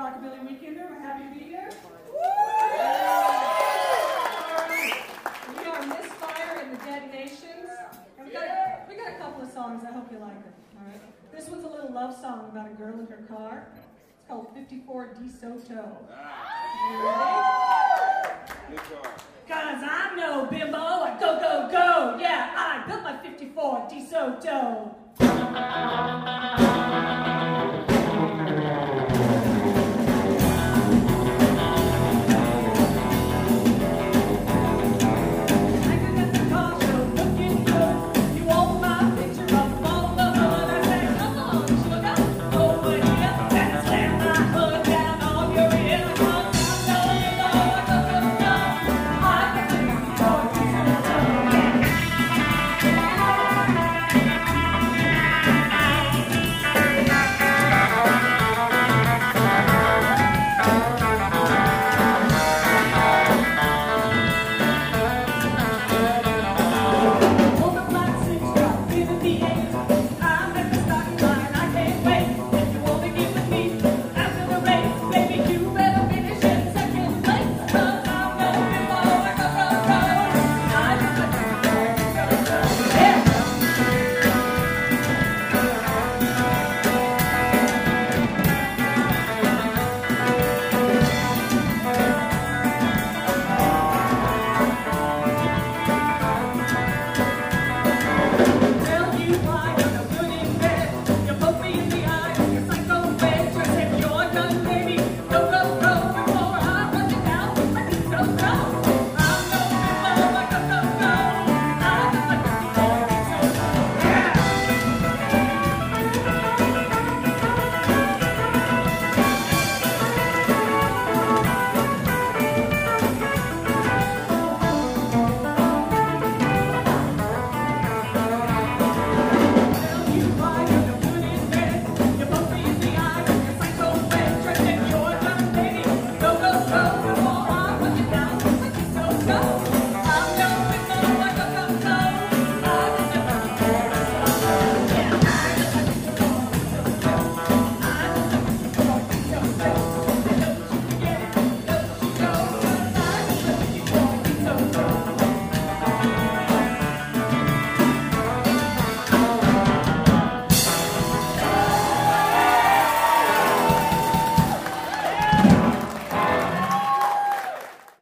Rockabilly Weekender. I'm happy to be here. We are Misfire and the Dead Nations. And we got a couple of songs. I hope you like them. All right. This one's a little love song about a girl in her car. It's called 54 DeSoto. You ready? Cause I'm no bimbo. I go, go, go. Yeah, I built my 54 DeSoto.